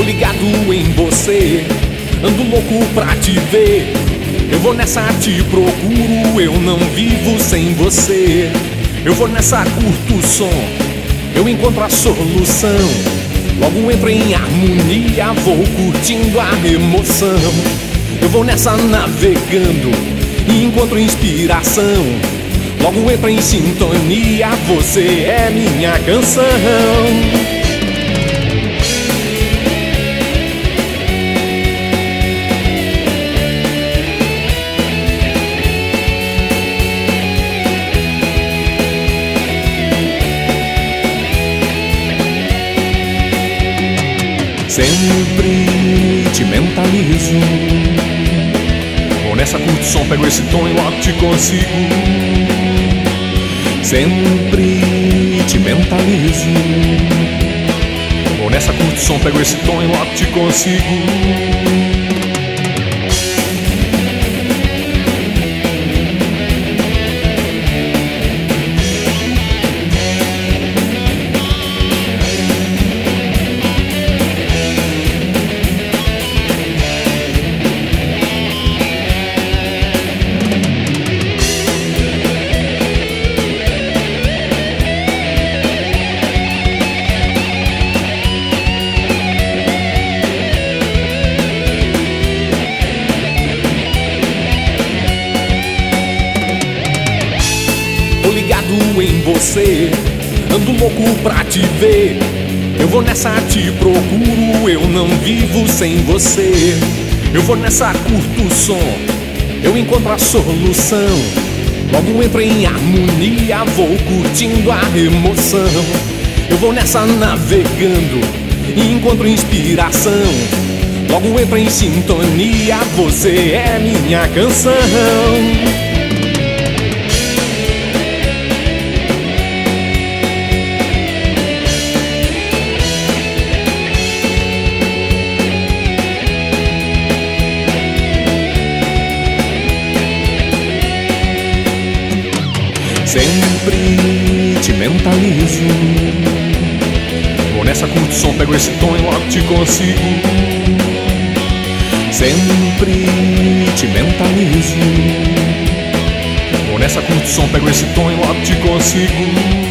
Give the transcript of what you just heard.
ligado em você, ando louco pra te ver. Eu vou nessa, te procuro, eu não vivo sem você. Eu vou nessa, curto o som, eu encontro a solução. Logo entro em harmonia, vou curtindo a emoção. Eu vou nessa, navegando e encontro inspiração. Logo entro em sintonia, você é minha canção. Sempre te mentalizo. Vou nessa, curto o som, pego esse tom e logo te consigo. Sempre te mentalizo. Vou nessa, curto o som, pego esse tom e logo te consigo. Em você, ando louco pra te ver. Eu vou nessa, te procuro, eu não vivo sem você. Eu vou nessa, curto o som, eu encontro a solução. Logo entro em harmonia, vou curtindo a emoção. Eu vou nessa, navegando e encontro inspiração. Logo entro em sintonia, você é minha canção. Sempre te mentalizo. Vou nessa, curto o som, pego esse tom e logo te consigo. Sempre te mentalizo. Vou nessa, curto o som, pego esse tom e logo te consigo.